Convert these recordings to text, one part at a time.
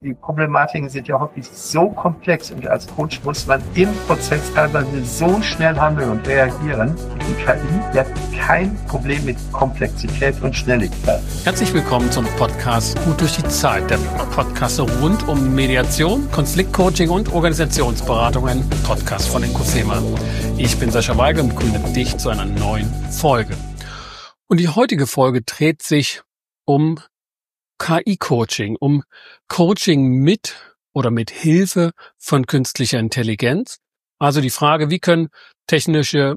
Die Problematiken sind ja häufig so komplex und als Coach muss man im Prozess teilweise so schnell handeln und reagieren. Die KI hat kein Problem mit Komplexität und Schnelligkeit. Herzlich willkommen zum Podcast Gut durch die Zeit, der Podcast rund um Mediation, Konfliktcoaching und Organisationsberatungen, Podcast von Inkosema. Ich bin Sascha Weigel und begrüße dich zu einer neuen Folge. Und die heutige Folge dreht sich um KI-Coaching, um Coaching mit oder mit Hilfe von künstlicher Intelligenz. Also die Frage, wie können technologische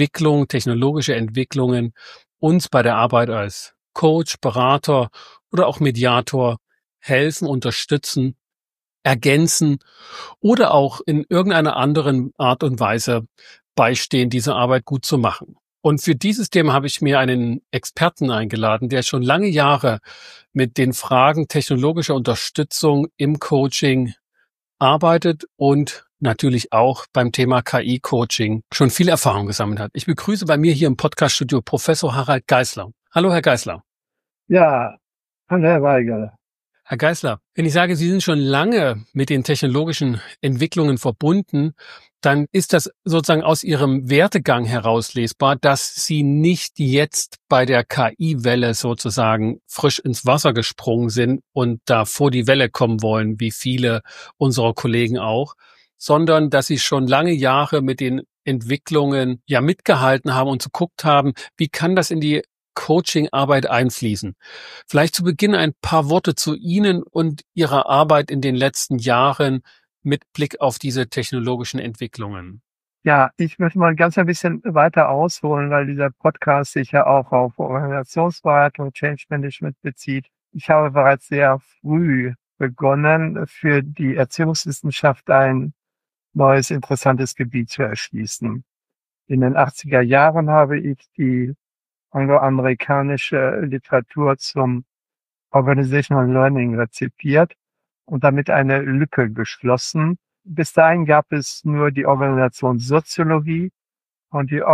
Entwicklungen uns bei der Arbeit als Coach, Berater oder auch Mediator helfen, unterstützen, ergänzen oder auch in irgendeiner anderen Art und Weise beistehen, diese Arbeit gut zu machen. Und für dieses Thema habe ich mir einen Experten eingeladen, der schon lange Jahre mit den Fragen technologischer Unterstützung im Coaching arbeitet und natürlich auch beim Thema KI-Coaching schon viel Erfahrung gesammelt hat. Ich begrüße bei mir hier im Podcaststudio Professor Harald Geisler. Hallo, Herr Geisler. Ja, hallo, Herr Weigel. Herr Geisler, wenn ich sage, Sie sind schon lange mit den technologischen Entwicklungen verbunden, dann ist das sozusagen aus Ihrem Werdegang herauslesbar, dass Sie nicht jetzt bei der KI-Welle sozusagen frisch ins Wasser gesprungen sind und da vor die Welle kommen wollen, wie viele unserer Kollegen auch, sondern dass Sie schon lange Jahre mit den Entwicklungen ja mitgehalten haben und geguckt haben, wie kann das in die Coaching-Arbeit einfließen. Vielleicht zu Beginn ein paar Worte zu Ihnen und Ihrer Arbeit in den letzten Jahren mit Blick auf diese technologischen Entwicklungen. Ja, ich möchte mal ganz ein bisschen weiter ausholen, weil dieser Podcast sich ja auch auf Organisationsberatung, Change Management bezieht. Ich habe bereits sehr früh begonnen, für die Erziehungswissenschaft ein neues, interessantes Gebiet zu erschließen. In den 80er Jahren habe ich die angloamerikanische Literatur zum Organizational Learning rezipiert und damit eine Lücke geschlossen. Bis dahin gab es nur die Organisationssoziologie und die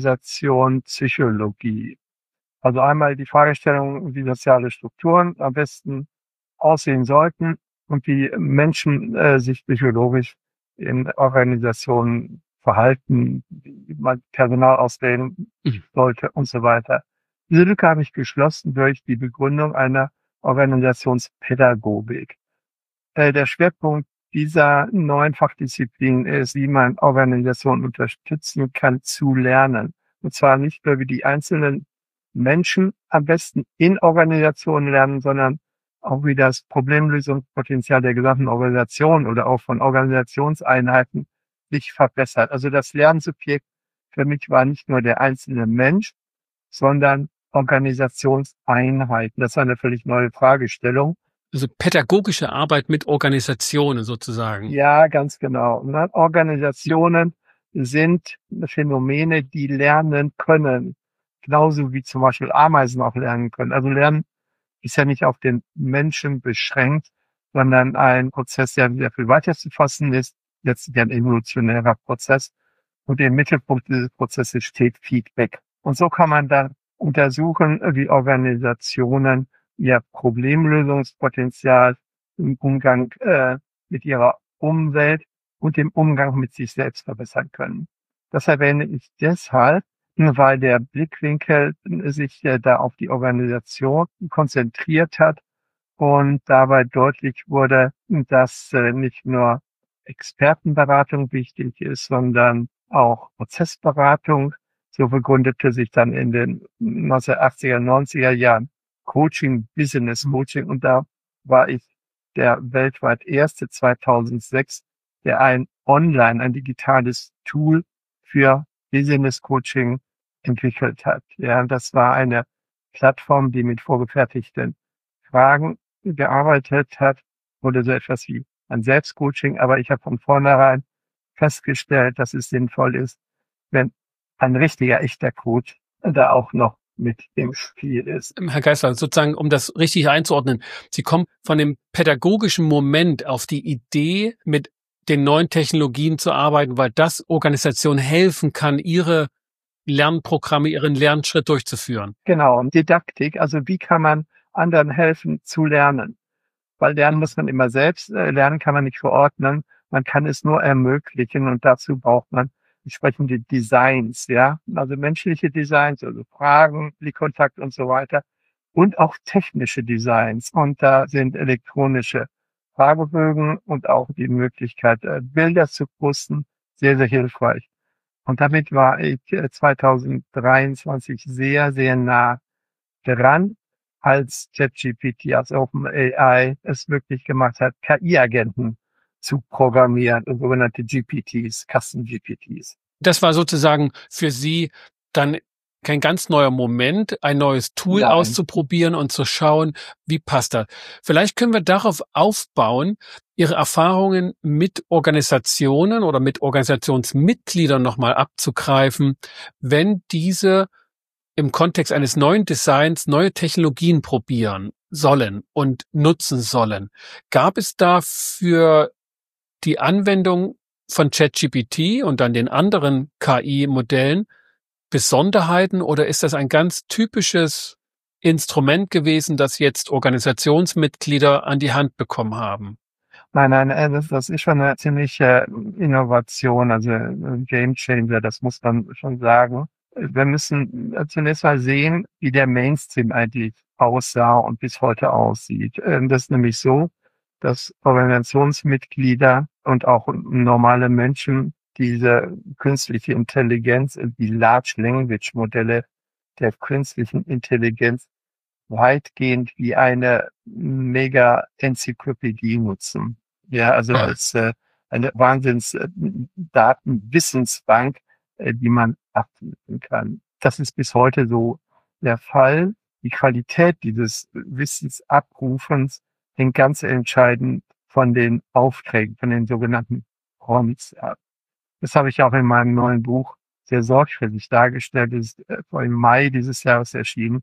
Organisationspsychologie. Also einmal die Fragestellung, wie soziale Strukturen am besten aussehen sollten und wie Menschen sich psychologisch in Organisationen verhalten, wie man Personal auswählen sollte und so weiter. Diese Lücke habe ich geschlossen durch die Begründung einer Organisationspädagogik. Der Schwerpunkt dieser neuen Fachdisziplin ist, wie man Organisationen unterstützen kann, zu lernen. Und zwar nicht nur, wie die einzelnen Menschen am besten in Organisationen lernen, sondern auch wie das Problemlösungspotenzial der gesamten Organisation oder auch von Organisationseinheiten sich verbessert. Also das Lernsubjekt für mich war nicht nur der einzelne Mensch, sondern Organisationseinheiten. Das war eine völlig neue Fragestellung. Also pädagogische Arbeit mit Organisationen sozusagen. Ja, ganz genau. Organisationen sind Phänomene, die lernen können. Genauso wie zum Beispiel Ameisen auch lernen können. Also Lernen ist ja nicht auf den Menschen beschränkt, sondern ein Prozess, der sehr viel weiter zu fassen ist. Letztlich ein evolutionärer Prozess. Und im Mittelpunkt dieses Prozesses steht Feedback. Und so kann man dann untersuchen, wie Organisationen ihr Problemlösungspotenzial im Umgang mit ihrer Umwelt und im Umgang mit sich selbst verbessern können. Das erwähne ich deshalb, weil der Blickwinkel sich da auf die Organisation konzentriert hat und dabei deutlich wurde, dass nicht nur Expertenberatung wichtig ist, sondern auch Prozessberatung. So begründete sich dann in den 1980er, 90er Jahren Coaching, Business Coaching. Und da war ich der weltweit erste 2006, der ein digitales Tool für Business Coaching entwickelt hat. Ja, das war eine Plattform, die mit vorgefertigten Fragen gearbeitet hat, oder so etwas wie ein Selbstcoaching. Aber ich habe von vornherein festgestellt, dass es sinnvoll ist, wenn ein richtiger, echter Coach da auch noch mit im Spiel ist. Herr Geisler, sozusagen, um das richtig einzuordnen, Sie kommen von dem pädagogischen Moment auf die Idee, mit den neuen Technologien zu arbeiten, weil das Organisationen helfen kann, ihre Lernprogramme, ihren Lernschritt durchzuführen. Genau, und Didaktik, also wie kann man anderen helfen zu lernen? weil lernen muss man immer selbst, lernen kann man nicht verordnen, man kann es nur ermöglichen und dazu braucht man entsprechende Designs, ja, also menschliche Designs, also Fragen, Blickkontakt und so weiter und auch technische Designs und da sind elektronische Fragebögen und auch die Möglichkeit, Bilder zu posten, sehr, sehr hilfreich. Und damit war ich 2023 sehr, sehr nah dran, als ChatGPT, als OpenAI es möglich gemacht hat, KI-Agenten zu programmieren, sogenannte GPTs, Custom GPTs. Das war sozusagen für Sie dann kein ganz neuer Moment, ein neues Tool Nein. auszuprobieren und zu schauen, wie passt das. Vielleicht können wir darauf aufbauen, Ihre Erfahrungen mit Organisationen oder mit Organisationsmitgliedern nochmal abzugreifen, wenn diese im Kontext eines neuen Designs neue Technologien probieren sollen und nutzen sollen. Gab es da für die Anwendung von ChatGPT und dann den anderen KI-Modellen Besonderheiten oder ist das ein ganz typisches Instrument gewesen, das jetzt Organisationsmitglieder an die Hand bekommen haben? Nein, das ist schon eine ziemliche Innovation, also ein Gamechanger, das muss man schon sagen. Wir müssen zunächst mal sehen, wie der Mainstream eigentlich aussah und bis heute aussieht. Das ist nämlich so, dass Organisationsmitglieder und auch normale Menschen diese künstliche Intelligenz, die Large Language Modelle der künstlichen Intelligenz weitgehend wie eine Mega-Enzyklopädie nutzen. Ja, also als eine Wahnsinns-Datenwissensbank, die man abrufen kann. Das ist bis heute so der Fall. Die Qualität dieses Wissensabrufens hängt ganz entscheidend von den Aufträgen, von den sogenannten Prompts ab. Das habe ich auch in meinem neuen Buch sehr sorgfältig dargestellt. Das ist im Mai dieses Jahres erschienen.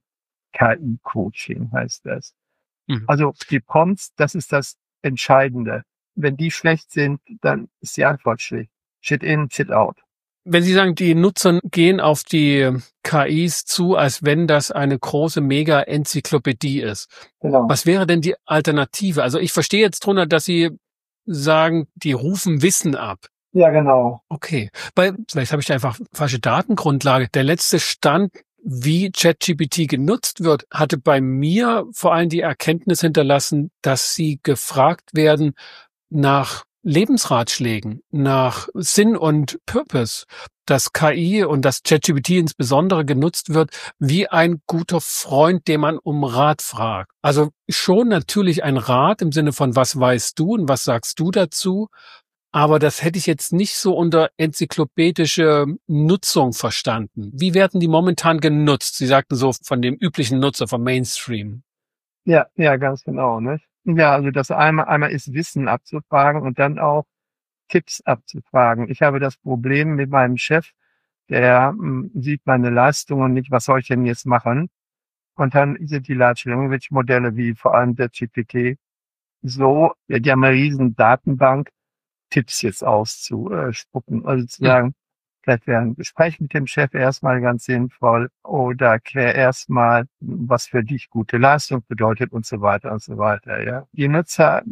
KI-Coaching heißt das. Mhm. Also die Prompts, das ist das Entscheidende. Wenn die schlecht sind, dann ist die Antwort schlecht. Shit in, shit out. Wenn Sie sagen, die Nutzer gehen auf die KIs zu, als wenn das eine große Mega-Enzyklopädie ist. Genau. Was wäre denn die Alternative? Also ich verstehe jetzt drunter, dass Sie sagen, die rufen Wissen ab. Ja, genau. Okay, weil vielleicht habe ich da einfach falsche Datengrundlage. Der letzte Stand, wie ChatGPT genutzt wird, hatte bei mir vor allem die Erkenntnis hinterlassen, dass sie gefragt werden nach Lebensratschlägen, nach Sinn und Purpose, dass KI und das ChatGPT insbesondere genutzt wird wie ein guter Freund, den man um Rat fragt. Also schon natürlich ein Rat im Sinne von, was weißt du und was sagst du dazu? Aber das hätte ich jetzt nicht so unter enzyklopädische Nutzung verstanden. Wie werden die momentan genutzt? Sie sagten so von dem üblichen Nutzer, vom Mainstream. Ja, ganz genau, ne? Ja, also das einmal ist Wissen abzufragen und dann auch Tipps abzufragen. Ich habe das Problem mit meinem Chef, der sieht meine Leistungen nicht, was soll ich denn jetzt machen? Und dann sind die Large Language Modelle wie vor allem der GPT so, ja, die haben eine riesen Datenbank, Tipps jetzt auszuspucken. Also zu sagen, vielleicht wäre ein Gespräch mit dem Chef erstmal ganz sinnvoll oder klär erstmal, was für dich gute Leistung bedeutet und so weiter und so weiter. Ja, die Nutzer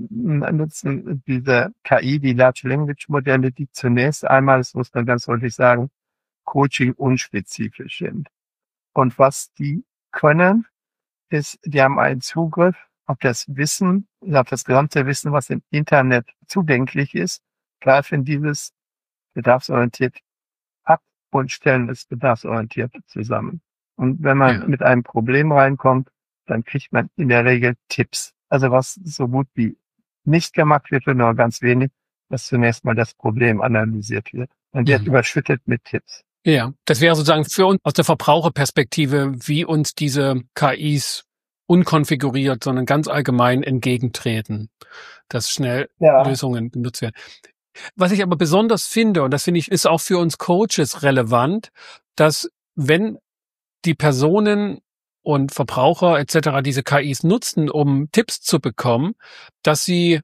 nutzen diese KI, die Large Language Modelle, die zunächst einmal, das muss man ganz deutlich sagen, Coaching unspezifisch sind. Und was die können, ist, die haben einen Zugriff auf das Wissen, auf das gesamte Wissen, was im Internet zugänglich ist, greifen dieses bedarfsorientiert ab und stellen es bedarfsorientiert zusammen. Und wenn man mit einem Problem reinkommt, dann kriegt man in der Regel Tipps. Also was so gut wie nicht gemacht wird, nur ganz wenig, dass zunächst mal das Problem analysiert wird. Man wird überschüttet mit Tipps. Ja, das wäre sozusagen für uns aus der Verbraucherperspektive, wie uns diese KIs unkonfiguriert, sondern ganz allgemein entgegentreten, dass schnell Lösungen benutzt werden. Was ich aber besonders finde, und das finde ich, ist auch für uns Coaches relevant, dass wenn die Personen und Verbraucher etc. diese KIs nutzen, um Tipps zu bekommen, dass sie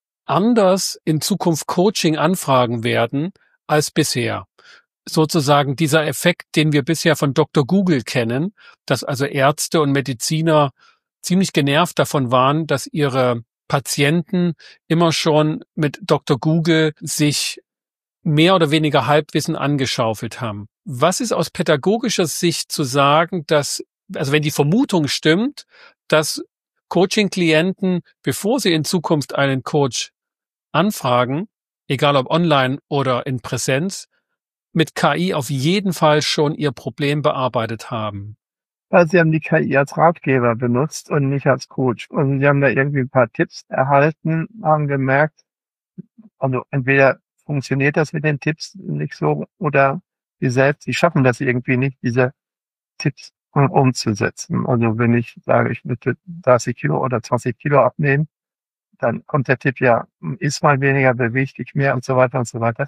anders in Zukunft Coaching anfragen werden als bisher. Sozusagen dieser Effekt, den wir bisher von Dr. Google kennen, dass also Ärzte und Mediziner ziemlich genervt davon waren, dass ihre Patienten immer schon mit Dr. Google sich mehr oder weniger Halbwissen angeschaufelt haben. Was ist aus pädagogischer Sicht zu sagen, dass, also wenn die Vermutung stimmt, dass Coaching-Klienten, bevor sie in Zukunft einen Coach anfragen, egal ob online oder in Präsenz, mit KI auf jeden Fall schon ihr Problem bearbeitet haben? Weil sie haben die KI als Ratgeber benutzt und nicht als Coach. Und sie haben da irgendwie ein paar Tipps erhalten, haben gemerkt, also entweder funktioniert das mit den Tipps nicht so oder sie schaffen das irgendwie nicht, diese Tipps umzusetzen. Also wenn ich sage, ich möchte 30 Kilo oder 20 Kilo abnehmen, dann kommt der Tipp ja, iss mal weniger, beweg dich mehr und so weiter und so weiter.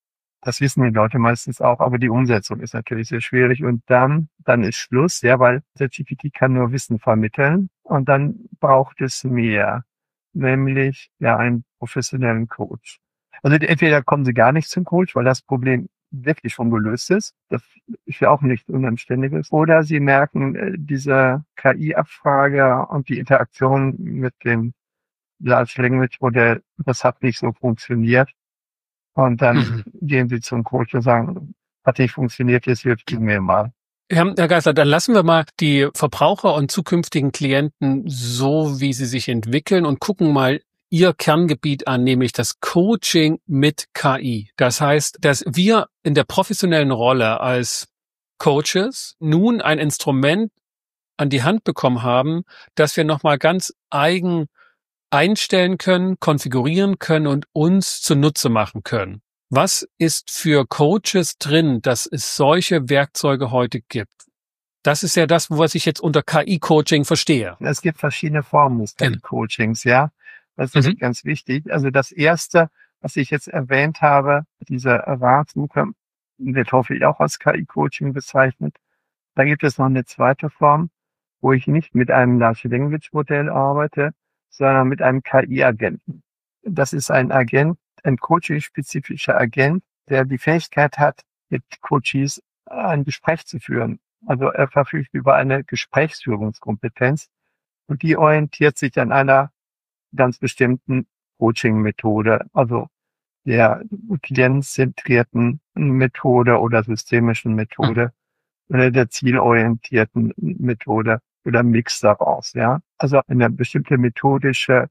Das wissen die Leute meistens auch, aber die Umsetzung ist natürlich sehr schwierig und dann ist Schluss, ja, weil der GPT kann nur Wissen vermitteln und dann braucht es mehr, nämlich ja einen professionellen Coach. Also entweder kommen sie gar nicht zum Coach, weil das Problem wirklich schon gelöst ist. Das ist ja auch nichts Unanständiges. Oder sie merken, diese KI-Abfrage und die Interaktion mit dem Large Language Modell, das hat nicht so funktioniert. Und dann gehen sie zum Coach und sagen, hat nicht funktioniert, jetzt hilft du mir mal. Herr Geisler, dann lassen wir mal die Verbraucher und zukünftigen Klienten so, wie sie sich entwickeln und gucken mal Ihr Kerngebiet an, nämlich das Coaching mit KI. Das heißt, dass wir in der professionellen Rolle als Coaches nun ein Instrument an die Hand bekommen haben, das wir nochmal ganz eigen einstellen können, konfigurieren können und uns zunutze machen können. Was ist für Coaches drin, dass es solche Werkzeuge heute gibt? Das ist ja das, was ich jetzt unter KI-Coaching verstehe. Es gibt verschiedene Formen des KI-Coachings, ja. Das ist ganz wichtig. Also das erste, was ich jetzt erwähnt habe, diese Ratsuche, wird hoffentlich auch als KI-Coaching bezeichnet. Da gibt es noch eine zweite Form, wo ich nicht mit einem Large Language Modell arbeite, sondern mit einem KI-Agenten. Das ist ein Agent, ein coaching-spezifischer Agent, der die Fähigkeit hat, mit Coaches ein Gespräch zu führen. Also er verfügt über eine Gesprächsführungskompetenz und die orientiert sich an einer ganz bestimmten Coaching-Methode, also der klientenzentrierten Methode oder systemischen Methode oder der zielorientierten Methode oder Mix daraus, ja. Also eine bestimmte methodische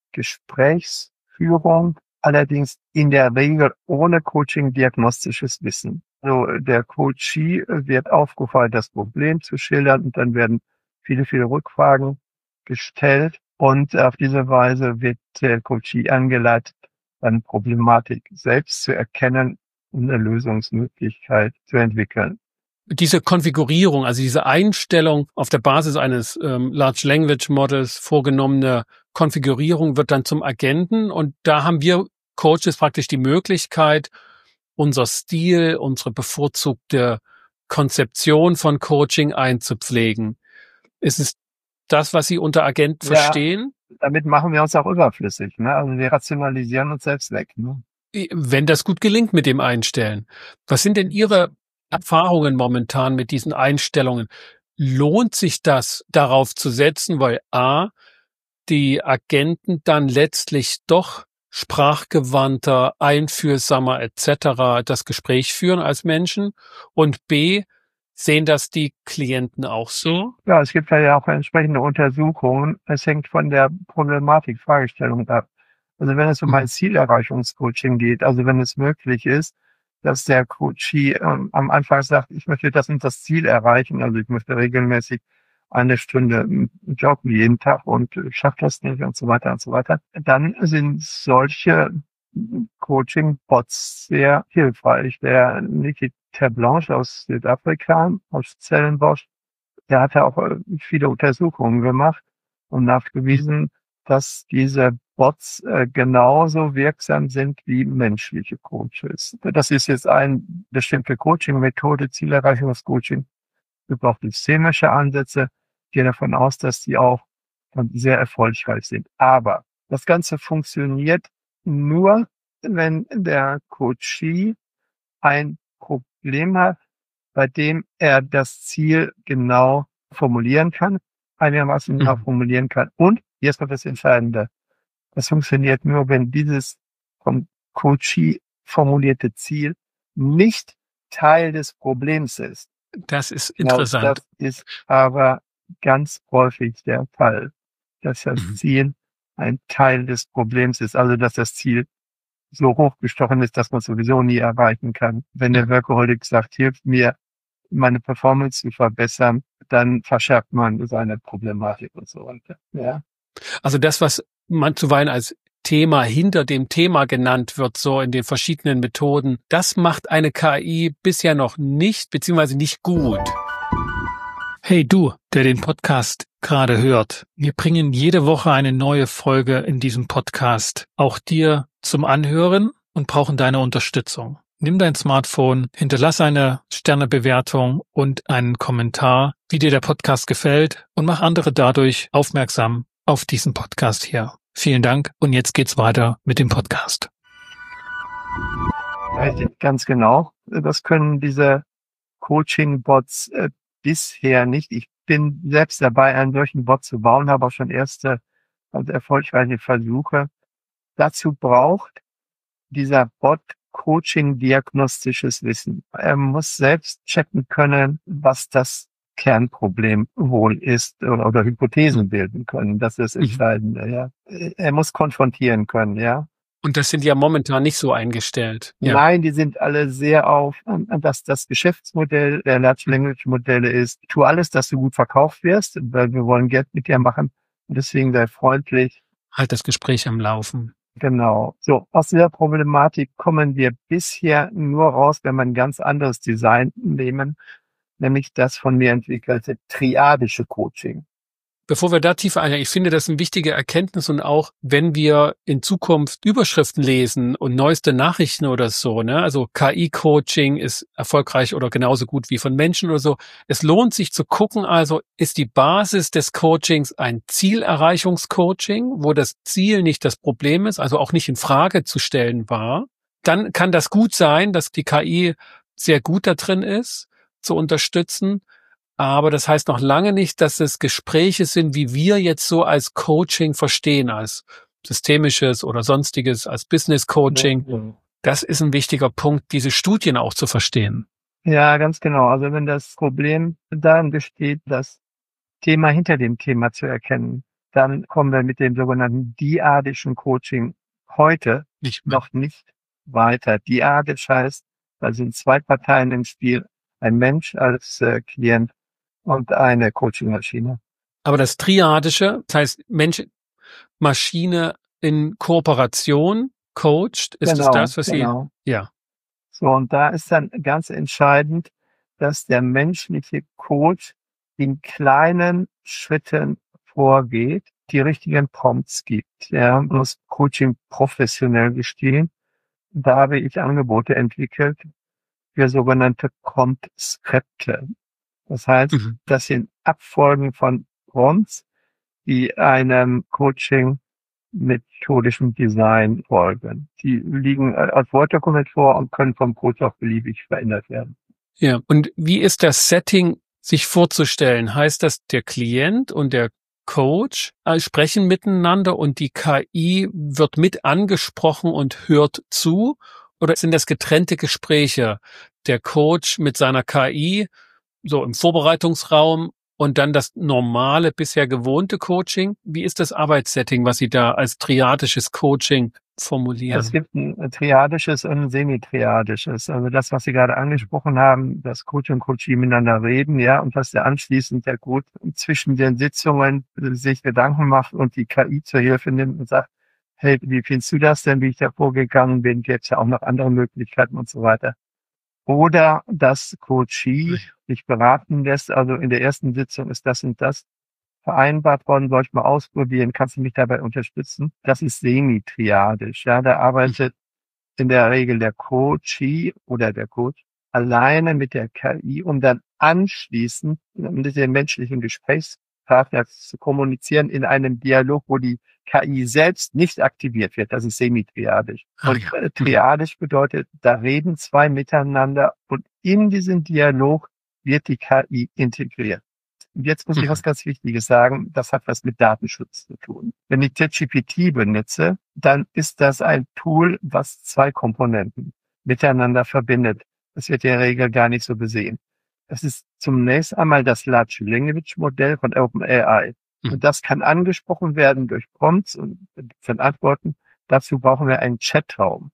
Gesprächsführung, allerdings in der Regel ohne Coaching-diagnostisches Wissen. Also der Coachee wird aufgefordert, das Problem zu schildern und dann werden viele, viele Rückfragen gestellt und auf diese Weise wird der Coachee angeleitet, eine Problematik selbst zu erkennen und eine Lösungsmöglichkeit zu entwickeln. Diese Konfigurierung, also diese Einstellung auf der Basis eines Large Language Models vorgenommene Konfigurierung wird dann zum Agenten und da haben wir Coaches praktisch die Möglichkeit, unser Stil, unsere bevorzugte Konzeption von Coaching einzupflegen. Ist es das, was Sie unter Agent verstehen? Damit machen wir uns auch überflüssig, ne? Also wir rationalisieren uns selbst weg, ne? Wenn das gut gelingt mit dem Einstellen. Was sind denn Ihre Erfahrungen momentan mit diesen Einstellungen? Lohnt sich das, darauf zu setzen, weil A, die Agenten dann letztlich doch sprachgewandter, einfühlsamer etc. das Gespräch führen als Menschen und B, sehen das die Klienten auch so? Ja, es gibt ja auch entsprechende Untersuchungen. Es hängt von der Problematik, Fragestellung ab. Also wenn es um ein Zielerreichungscoaching geht, also wenn es möglich ist, dass der Coachee am Anfang sagt, ich möchte das und das Ziel erreichen, also ich möchte regelmäßig eine Stunde joggen jeden Tag und schaffe das nicht und so weiter, dann sind solche Coaching-Bots sehr hilfreich. Der Niki Terblanche aus Südafrika, aus Stellenbosch, der hat ja auch viele Untersuchungen gemacht und nachgewiesen, dass diese Bots genauso wirksam sind wie menschliche Coaches. Das ist jetzt eine bestimmte Coaching-Methode, Zielerreichungscoaching. Es braucht systemische Ansätze. Ich gehe davon aus, dass die auch sehr erfolgreich sind. Aber das Ganze funktioniert nur, wenn der Coachee ein Problem hat, bei dem er das Ziel genau formulieren kann, einigermaßen genau formulieren kann. Und, jetzt kommt das Entscheidende, Das funktioniert nur, wenn dieses vom Coachee formulierte Ziel nicht Teil des Problems ist. Das ist Genau, interessant. das ist aber ganz häufig der Fall, dass das Ziel ein Teil des Problems ist, also dass das Ziel so hochgestochen ist, dass man es sowieso nie erreichen kann. Wenn der Workaholic sagt, hilft mir, meine Performance zu verbessern, dann verschärft man seine Problematik und so weiter. Ja. Also das, was man zuweilen als Thema hinter dem Thema genannt wird, so in den verschiedenen Methoden, das macht eine KI bisher noch nicht, beziehungsweise nicht gut. Hey du, der den Podcast gerade hört. Wir bringen jede Woche eine neue Folge in diesem Podcast, auch dir zum Anhören und brauchen deine Unterstützung. Nimm dein Smartphone, hinterlass eine Sternebewertung und einen Kommentar, wie dir der Podcast gefällt und mach andere dadurch aufmerksam auf diesen Podcast hier. Vielen Dank und jetzt geht's weiter mit dem Podcast. Richtig, ganz genau. Das können diese Coaching-Bots bisher nicht. Ich bin selbst dabei, einen solchen Bot zu bauen, habe auch schon erste und erfolgreiche Versuche. Dazu braucht dieser Bot Coaching-diagnostisches Wissen. Er muss selbst checken können, was das Kernproblem wohl ist oder Hypothesen bilden können. Das ist das Entscheidende, ja. Er muss konfrontieren können, ja. Und das sind ja momentan nicht so eingestellt. Ja. Nein, die sind alle sehr auf, dass das Geschäftsmodell der Large Language Modelle ist. Tu alles, dass du gut verkauft wirst, weil wir wollen Geld mit dir machen. Und deswegen sei freundlich. Halt das Gespräch am Laufen. Genau. So, aus dieser Problematik kommen wir bisher nur raus, wenn wir ein ganz anderes Design nehmen, nämlich das von mir entwickelte triadische Coaching. Bevor wir da tiefer eingehen, ich finde das eine wichtige Erkenntnis und auch, wenn wir in Zukunft Überschriften lesen und neueste Nachrichten oder so, ne, also KI-Coaching ist erfolgreich oder genauso gut wie von Menschen oder so. Es lohnt sich zu gucken, also ist die Basis des Coachings ein Zielerreichungscoaching, wo das Ziel nicht das Problem ist, also auch nicht in Frage zu stellen war. Dann kann das gut sein, dass die KI sehr gut da drin ist, zu unterstützen. Aber das heißt noch lange nicht, dass es Gespräche sind, wie wir jetzt so als Coaching verstehen, als systemisches oder sonstiges, als Business Coaching. Ja. Das ist ein wichtiger Punkt, diese Studien auch zu verstehen. Ja, ganz genau. Also wenn das Problem darin besteht, das Thema hinter dem Thema zu erkennen, dann kommen wir mit dem sogenannten diadischen Coaching heute noch nicht weiter. Diadisch heißt, da sind zwei Parteien im Spiel, ein Mensch als Klient und eine Coaching-Maschine. Aber das Triadische, das heißt Mensch, Maschine in Kooperation coacht, ist Genau, das, was genau. Sie... Ja. So, und da ist dann ganz entscheidend, dass der menschliche Coach in kleinen Schritten vorgeht, die richtigen Prompts gibt. Er muss Coaching professionell gestehen. Da habe ich Angebote entwickelt für sogenannte Prompt-Skripte. Das heißt, das sind Abfolgen von Prompts, die einem Coaching-methodischen Design folgen. Die liegen als Word-Dokument vor und können vom Coach auch beliebig verändert werden. Ja, und wie ist das Setting sich vorzustellen? Heißt das, der Klient und der Coach sprechen miteinander und die KI wird mit angesprochen und hört zu? Oder sind das getrennte Gespräche? Der Coach mit seiner KI so im Vorbereitungsraum und dann das normale, bisher gewohnte Coaching? Wie ist das Arbeitssetting, was Sie da als triadisches Coaching formulieren? Es gibt ein triadisches und ein semitriadisches. Also das, was Sie gerade angesprochen haben, dass Coach und Coachee miteinander reden, ja, und dass der anschließend der Coach zwischen den Sitzungen sich Gedanken macht und die KI zur Hilfe nimmt und sagt, hey, wie findest du das denn, wie ich da vorgegangen bin? Gäbe es ja auch noch andere Möglichkeiten und so weiter. Oder das Coachee sich beraten lässt, also in der ersten Sitzung ist das und das vereinbart worden, soll ich mal ausprobieren, kannst du mich dabei unterstützen? Das ist semitriadisch, ja, da arbeitet in der Regel der Coachee oder der Coach alleine mit der KI, um dann anschließend mit dem menschlichen Gesprächspartner zu kommunizieren in einem Dialog, wo die KI selbst nicht aktiviert wird. Das ist semitriadisch. Und triadisch bedeutet, da reden zwei miteinander und in diesen Dialog wird die KI integriert. Und jetzt muss ich was ganz Wichtiges sagen, das hat was mit Datenschutz zu tun. Wenn ich ChatGPT benutze, dann ist das ein Tool, was zwei Komponenten miteinander verbindet. Das wird in der Regel gar nicht so gesehen. Das ist zunächst einmal das Large Language Modell von OpenAI. Und das kann angesprochen werden durch Prompts und von Antworten. Dazu brauchen wir einen Chatraum.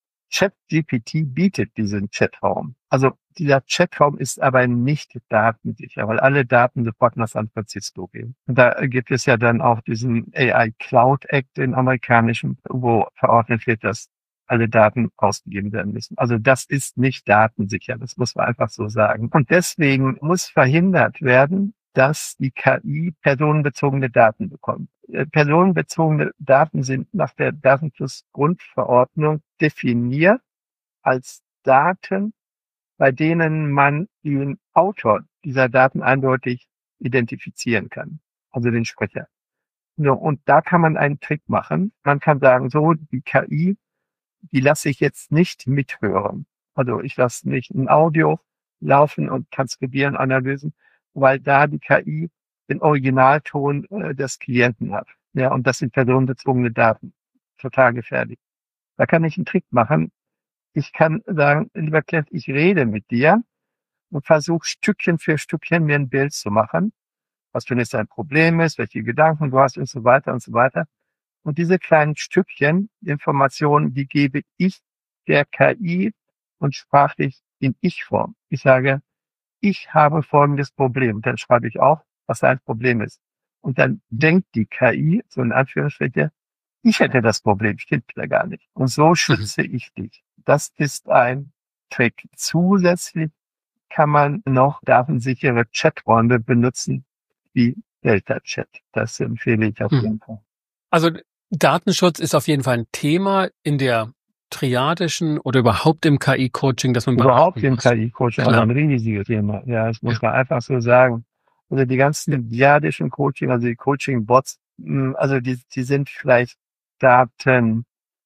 ChatGPT bietet diesen Chatraum. Also dieser Chatraum ist aber nicht datensicher, weil alle Daten sofort nach San Francisco gehen. Und da gibt es ja dann auch diesen AI Cloud Act, den amerikanischen, wo verordnet wird, dass alle Daten ausgegeben werden müssen. Also das ist nicht datensicher, das muss man einfach so sagen. Und deswegen muss verhindert werden, dass die KI personenbezogene Daten bekommt. Personenbezogene Daten sind nach der Datenschutzgrundverordnung definiert als Daten, bei denen man den Autor dieser Daten eindeutig identifizieren kann, also den Sprecher. So, und da kann man einen Trick machen. Man kann sagen, so, die KI, die lasse ich jetzt nicht mithören. Also ich lasse nicht ein Audio laufen und transkribieren, analysen, weil da die KI den Originalton des Klienten hat. Ja, und das sind personenbezogene Daten. Total gefährlich. Da kann ich einen Trick machen. Ich kann sagen, lieber Klient, ich rede mit dir und versuche Stückchen für Stückchen mir ein Bild zu machen, was für jetzt dein Problem ist, welche Gedanken du hast und so weiter und so weiter. Und diese kleinen Stückchen Informationen, die gebe ich der KI und sprachlich in Ich-Form. Ich sage, ich habe folgendes Problem. Und dann schreibe ich auch, was ein Problem ist. Und dann denkt die KI, so in Anführungsstrichen, ich hätte das Problem, stimmt ja gar nicht. Und so schütze ich dich. Das ist ein Trick. Zusätzlich kann man noch datensichere Chaträume benutzen, wie Delta Chat. Das empfehle ich auf jeden Fall. Also Datenschutz ist auf jeden Fall ein Thema in der triadischen oder überhaupt im KI-Coaching, dass man überhaupt im KI-Coaching, also ein riesiges Thema. Ja, das muss man einfach so sagen. Also die ganzen diadischen Coaching, also die Coaching-Bots, also die sind vielleicht datensicher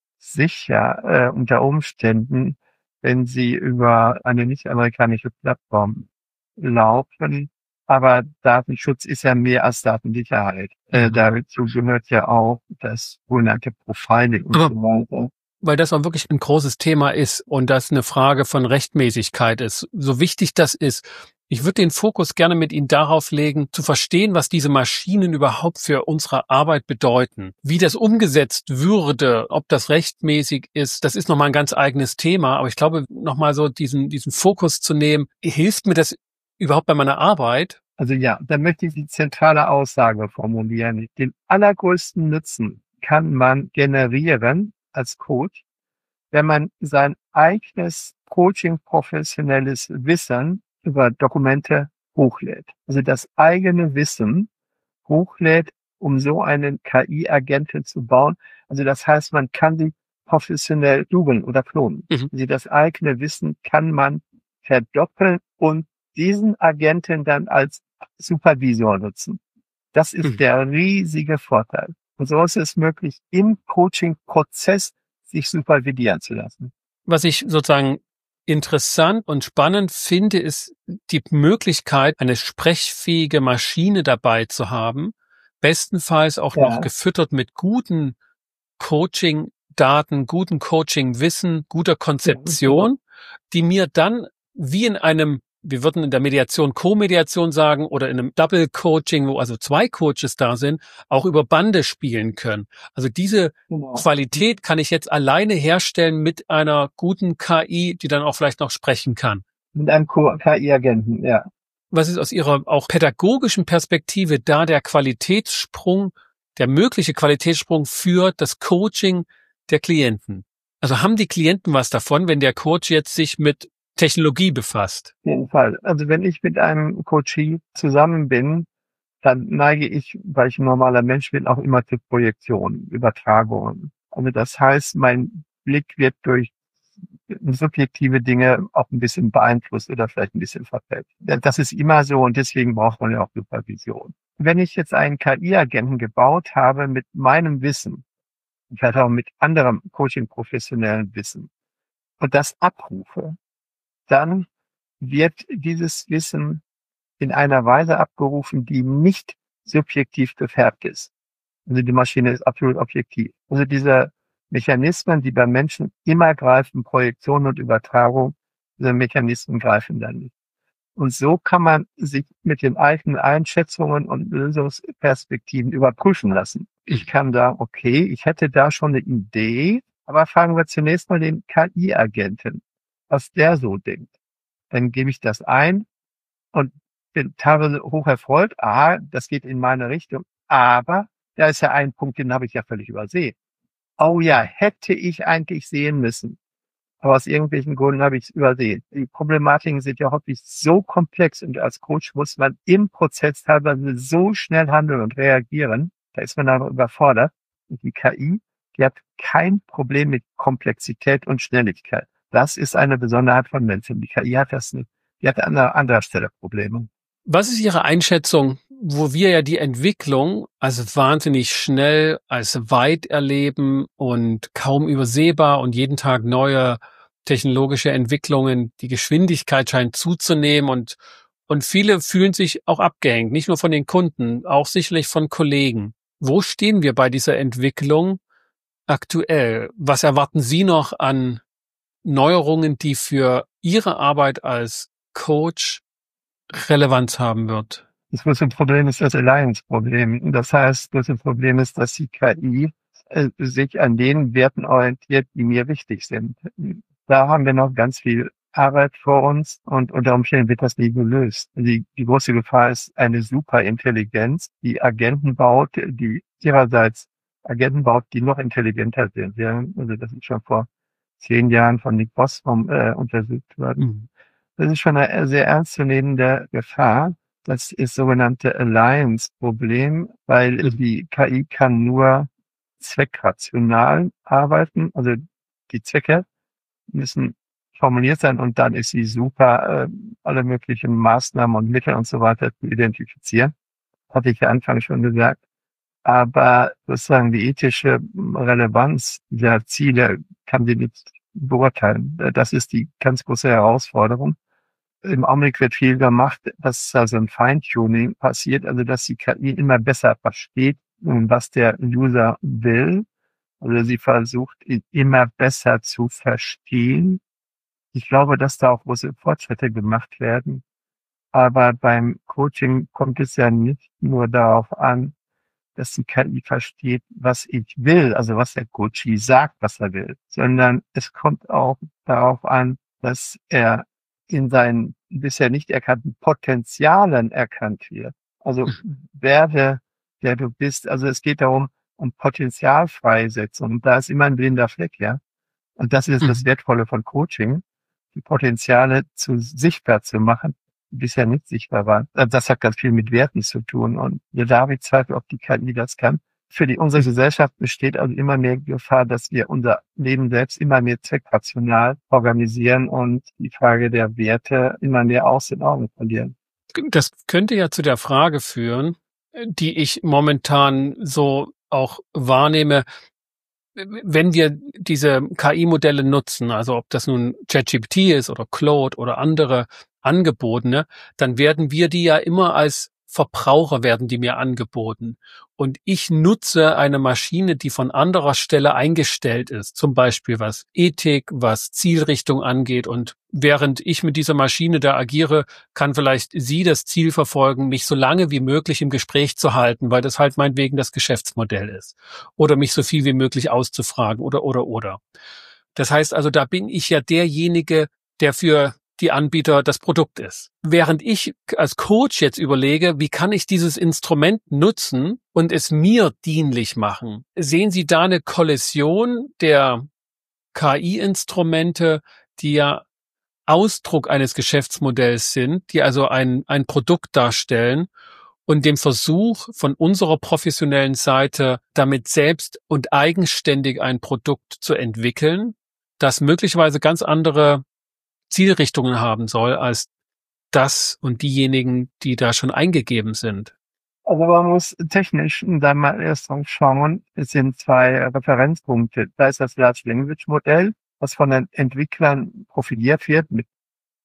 unter Umständen, wenn sie über eine nicht-amerikanische Plattform laufen. Aber Datenschutz ist ja mehr als Datensicherheit. Dazu gehört ja auch das sogenannte Profiling und so weiter. Weil das auch wirklich ein großes Thema ist und das eine Frage von Rechtmäßigkeit ist. So wichtig das ist, ich würde den Fokus gerne mit Ihnen darauf legen, zu verstehen, was diese Maschinen überhaupt für unsere Arbeit bedeuten. Wie das umgesetzt würde, ob das rechtmäßig ist, das ist nochmal ein ganz eigenes Thema. Aber ich glaube, nochmal so diesen Fokus zu nehmen, hilft mir das überhaupt bei meiner Arbeit? Also ja, da möchte ich die zentrale Aussage formulieren. Den allergrößten Nutzen kann man generieren als Coach, wenn man sein eigenes Coaching-professionelles Wissen über Dokumente hochlädt. Also das eigene Wissen hochlädt, um so einen KI-Agenten zu bauen. Also das heißt, man kann sie professionell dubeln oder klonen. Also das eigene Wissen kann man verdoppeln und diesen Agenten dann als Supervisor nutzen. Das ist der riesige Vorteil. Und so ist es möglich, im Coaching-Prozess sich supervidieren zu lassen. Was ich sozusagen interessant und spannend finde, ist die Möglichkeit, eine sprechfähige Maschine dabei zu haben, bestenfalls auch noch gefüttert mit guten Coaching-Daten, guten Coaching-Wissen, guter Konzeption, die mir dann wie in einem, wir würden in der Mediation Co-Mediation sagen oder in einem Double-Coaching, wo also zwei Coaches da sind, auch über Bande spielen können. Also diese Qualität kann ich jetzt alleine herstellen mit einer guten KI, die dann auch vielleicht noch sprechen kann. Mit einem KI-Agenten, ja. Was ist aus Ihrer auch pädagogischen Perspektive da der Qualitätssprung, der mögliche Qualitätssprung für das Coaching der Klienten? Also haben die Klienten was davon, wenn der Coach jetzt sich mit Technologie befasst? Auf jeden Fall. Also wenn ich mit einem Coachee zusammen bin, dann neige ich, weil ich ein normaler Mensch bin, auch immer zu Projektionen, Übertragungen. Also das heißt, mein Blick wird durch subjektive Dinge auch ein bisschen beeinflusst oder vielleicht ein bisschen verfälscht. Das ist immer so und deswegen braucht man ja auch Supervision. Wenn ich jetzt einen KI-Agenten gebaut habe mit meinem Wissen, vielleicht auch mit anderem Coaching-professionellen Wissen und das abrufe, dann wird dieses Wissen in einer Weise abgerufen, die nicht subjektiv gefärbt ist. Also die Maschine ist absolut objektiv. Also diese Mechanismen, die beim Menschen immer greifen, Projektion und Übertragung, diese Mechanismen greifen dann nicht. Und so kann man sich mit den eigenen Einschätzungen und Lösungsperspektiven überprüfen lassen. Ich kann sagen, okay, ich hätte da schon eine Idee, aber fragen wir zunächst mal den KI-Agenten, was der so denkt. Dann gebe ich das ein und bin teilweise hoch erfreut. Ah, das geht in meine Richtung. Aber da ist ja ein Punkt, den habe ich ja völlig übersehen. Oh ja, hätte ich eigentlich sehen müssen. Aber aus irgendwelchen Gründen habe ich es übersehen. Die Problematiken sind ja häufig so komplex und als Coach muss man im Prozess teilweise so schnell handeln und reagieren. Da ist man dann überfordert. Und die KI, die hat kein Problem mit Komplexität und Schnelligkeit. Das ist eine Besonderheit von Menschen. Die KI hat das nicht. Die hat an anderer Stelle Probleme. Was ist Ihre Einschätzung, wo wir ja die Entwicklung als wahnsinnig schnell, als weit erleben und kaum übersehbar und jeden Tag neue technologische Entwicklungen, die Geschwindigkeit scheint zuzunehmen und viele fühlen sich auch abgehängt, nicht nur von den Kunden, auch sicherlich von Kollegen. Wo stehen wir bei dieser Entwicklung aktuell? Was erwarten Sie noch an Neuerungen, die für Ihre Arbeit als Coach Relevanz haben wird? Das größte Problem ist das Alliance-Problem. Das heißt, das größte Problem ist, dass die KI sich an den Werten orientiert, die mir wichtig sind. Da haben wir noch ganz viel Arbeit vor uns und unter Umständen wird das nie gelöst. Die große Gefahr ist eine Superintelligenz, die Agenten baut, die ihrerseits Agenten baut, die noch intelligenter sind. Ja, also das ist schon vor 10 Jahren von Nick Bostrom untersucht worden. Das ist schon eine sehr ernstzunehmende Gefahr. Das ist sogenannte Alliance-Problem, weil die KI kann nur zweckrational arbeiten. Also die Zwecke müssen formuliert sein und dann ist sie super, alle möglichen Maßnahmen und Mittel und so weiter zu identifizieren. Hatte ich ja anfangs schon gesagt. Aber sozusagen die ethische Relevanz der Ziele kann sie nicht beurteilen. Das ist die ganz große Herausforderung. Im Augenblick wird viel gemacht, dass also ein Feintuning passiert, also dass die KI immer besser versteht, was der User will. Also sie versucht, ihn immer besser zu verstehen. Ich glaube, dass da auch große Fortschritte gemacht werden. Aber beim Coaching kommt es ja nicht nur darauf an, dass die KI versteht, was ich will, also was der Coachee sagt, was er will, sondern es kommt auch darauf an, dass er in seinen bisher nicht erkannten Potenzialen erkannt wird. Also werde, der du bist. Also es geht darum, um Potenzialfreisetzung. Und da ist immer ein blinder Fleck, ja. Und das ist das Wertvolle von Coaching, die Potenziale sichtbar zu machen, die bisher nicht sichtbar waren. Das hat ganz viel mit Werten zu tun. Und da habe ich Zweifel, ob die KI das kann. Für unsere Gesellschaft besteht also immer mehr Gefahr, dass wir unser Leben selbst immer mehr zweckrational organisieren und die Frage der Werte immer mehr aus den Augen verlieren. Das könnte ja zu der Frage führen, die ich momentan so auch wahrnehme, wenn wir diese KI-Modelle nutzen, also ob das nun ChatGPT ist oder Claude oder andere Angebotene, dann werden wir die ja immer als Verbraucher werden die mir angeboten. Und ich nutze eine Maschine, die von anderer Stelle eingestellt ist, zum Beispiel was Ethik, was Zielrichtung angeht. Und während ich mit dieser Maschine da agiere, kann vielleicht sie das Ziel verfolgen, mich so lange wie möglich im Gespräch zu halten, weil das halt meinetwegen das Geschäftsmodell ist. Oder mich so viel wie möglich auszufragen oder. Das heißt also, da bin ich ja derjenige, der für die Anbieter das Produkt ist. Während ich als Coach jetzt überlege, wie kann ich dieses Instrument nutzen und es mir dienlich machen? Sehen Sie da eine Kollision der KI-Instrumente, die ja Ausdruck eines Geschäftsmodells sind, die also ein Produkt darstellen und dem Versuch von unserer professionellen Seite, damit selbst und eigenständig ein Produkt zu entwickeln, das möglicherweise ganz andere Zielrichtungen haben soll als das und diejenigen, die da schon eingegeben sind? Also man muss technisch da mal erst drauf schauen. Es sind 2 Referenzpunkte. Da ist das Large Language Modell, was von den Entwicklern profiliert wird mit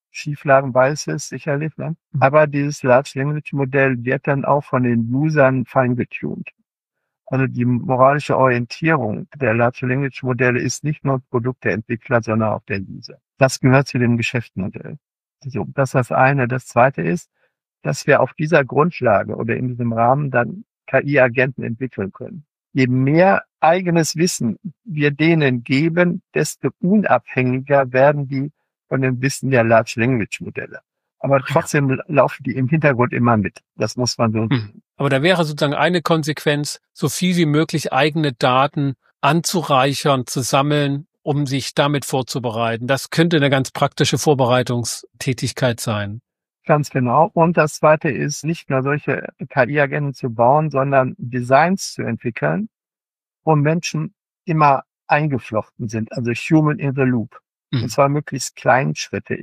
Schieflagen Biases sicherlich, ne? Aber dieses Large Language Modell wird dann auch von den Usern feingetuned. Also die moralische Orientierung der Large Language Modelle ist nicht nur Produkt der Entwickler, sondern auch der User. Das gehört zu dem Geschäftsmodell. So, das ist das eine. Das zweite ist, dass wir auf dieser Grundlage oder in diesem Rahmen dann KI-Agenten entwickeln können. Je mehr eigenes Wissen wir denen geben, desto unabhängiger werden die von dem Wissen der Large Language Modelle. Aber trotzdem laufen die im Hintergrund immer mit. Das muss man so sehen. Aber da wäre sozusagen eine Konsequenz, so viel wie möglich eigene Daten anzureichern, zu sammeln, um sich damit vorzubereiten. Das könnte eine ganz praktische Vorbereitungstätigkeit sein. Ganz genau. Und das zweite ist, nicht nur solche KI-Agenten zu bauen, sondern Designs zu entwickeln, wo Menschen immer eingeflochten sind, also human in the loop. Und zwar möglichst kleinschrittig,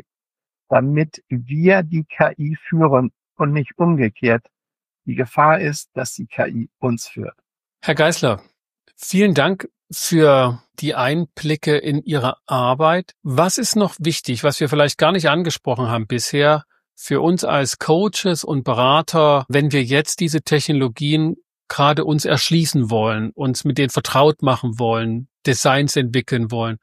damit wir die KI führen und nicht umgekehrt. Die Gefahr ist, dass die KI uns führt. Herr Geisler, vielen Dank für die Einblicke in Ihre Arbeit. Was ist noch wichtig, was wir vielleicht gar nicht angesprochen haben bisher, für uns als Coaches und Berater, wenn wir jetzt diese Technologien gerade uns erschließen wollen, uns mit denen vertraut machen wollen, Designs entwickeln wollen?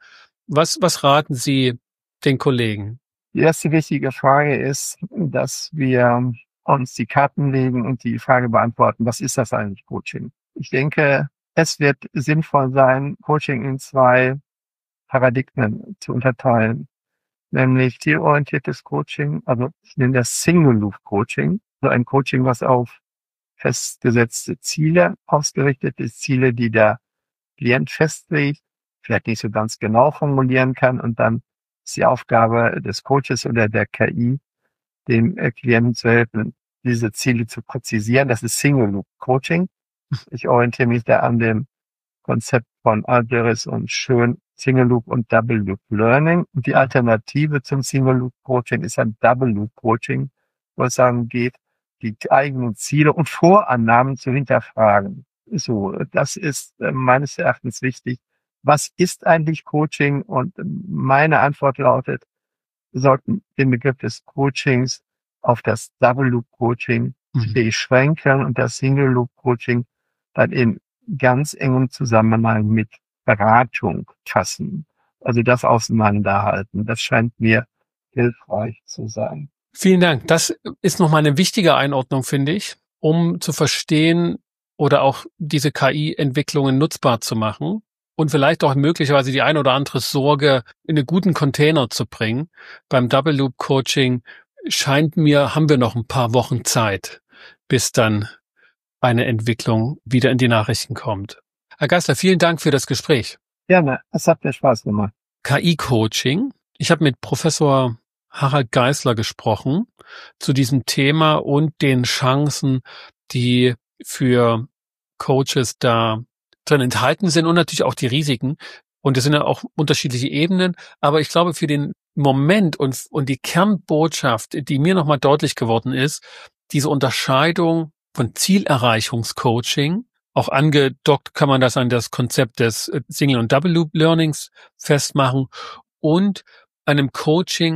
Was raten Sie den Kollegen? Die erste wichtige Frage ist, dass wir uns die Karten legen und die Frage beantworten, was ist das eigentlich Coaching? Ich denke, es wird sinnvoll sein, Coaching in 2 Paradigmen zu unterteilen. Nämlich zielorientiertes Coaching, also ich nenne das Single-Loop-Coaching, also ein Coaching, was auf festgesetzte Ziele ausgerichtet ist, Ziele, die der Klient festlegt, vielleicht nicht so ganz genau formulieren kann und dann ist die Aufgabe des Coaches oder der KI, dem Klienten zu helfen, diese Ziele zu präzisieren. Das ist Single-Loop-Coaching. Ich orientiere mich da an dem Konzept von Algeris und Schön, Single-Loop und Double-Loop-Learning. Und die Alternative zum Single-Loop-Coaching ist ein Double-Loop-Coaching, wo es darum geht, die eigenen Ziele und Vorannahmen zu hinterfragen. So, das ist meines Erachtens wichtig. Was ist eigentlich Coaching? Und meine Antwort lautet, wir sollten den Begriff des Coachings auf das Double-Loop-Coaching beschränken und das Single-Loop-Coaching dann in ganz engem Zusammenhang mit Beratung fassen. Also das auseinanderhalten. Das scheint mir hilfreich zu sein. Vielen Dank. Das ist nochmal eine wichtige Einordnung, finde ich, um zu verstehen oder auch diese KI-Entwicklungen nutzbar zu machen und vielleicht auch möglicherweise die ein oder andere Sorge in einen guten Container zu bringen. Beim Double-Loop-Coaching scheint mir, haben wir noch ein paar Wochen Zeit, bis dann eine Entwicklung wieder in die Nachrichten kommt. Herr Geisler, vielen Dank für das Gespräch. Gerne, es hat mir Spaß gemacht. KI-Coaching. Ich habe mit Professor Harald Geisler gesprochen zu diesem Thema und den Chancen, die für Coaches da drin enthalten sind und natürlich auch die Risiken. Und es sind ja auch unterschiedliche Ebenen. Aber ich glaube, für den Moment und die Kernbotschaft, die mir nochmal deutlich geworden ist, diese Unterscheidung von Zielerreichungscoaching, auch angedockt kann man das an das Konzept des Single- und Double-Loop-Learnings festmachen und einem Coaching,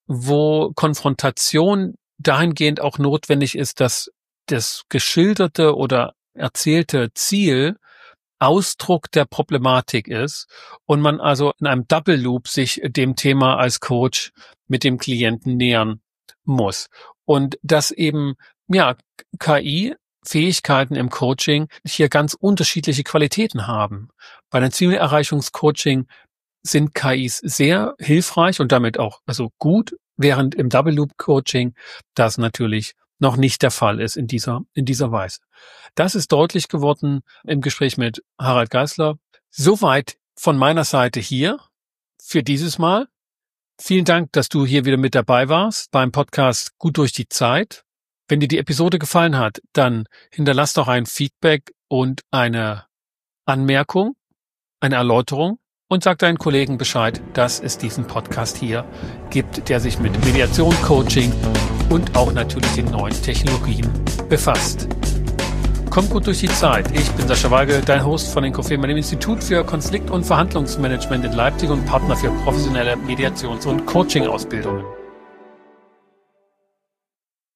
wo Konfrontation dahingehend auch notwendig ist, dass das geschilderte oder erzählte Ziel Ausdruck der Problematik ist und man also in einem Double Loop sich dem Thema als Coach mit dem Klienten nähern muss. Und dass eben, ja, KI-Fähigkeiten im Coaching hier ganz unterschiedliche Qualitäten haben. Bei einem Zielerreichungscoaching sind KIs sehr hilfreich und damit auch also gut, während im Double Loop Coaching das natürlich noch nicht der Fall ist in dieser Weise. Das ist deutlich geworden im Gespräch mit Harald Geisler. Soweit von meiner Seite hier für dieses Mal. Vielen Dank, dass du hier wieder mit dabei warst beim Podcast Gut durch die Zeit. Wenn dir die Episode gefallen hat, dann hinterlass doch ein Feedback und eine Anmerkung, eine Erläuterung und sag deinen Kollegen Bescheid, dass es diesen Podcast hier gibt, der sich mit Mediation, Coaching und auch natürlich den neuen Technologien befasst. Kommt gut durch die Zeit. Ich bin Sascha Weigel, dein Host von Inkofema, dem Institut für Konflikt- und Verhandlungsmanagement in Leipzig und Partner für professionelle Mediations- und Coaching-Ausbildungen.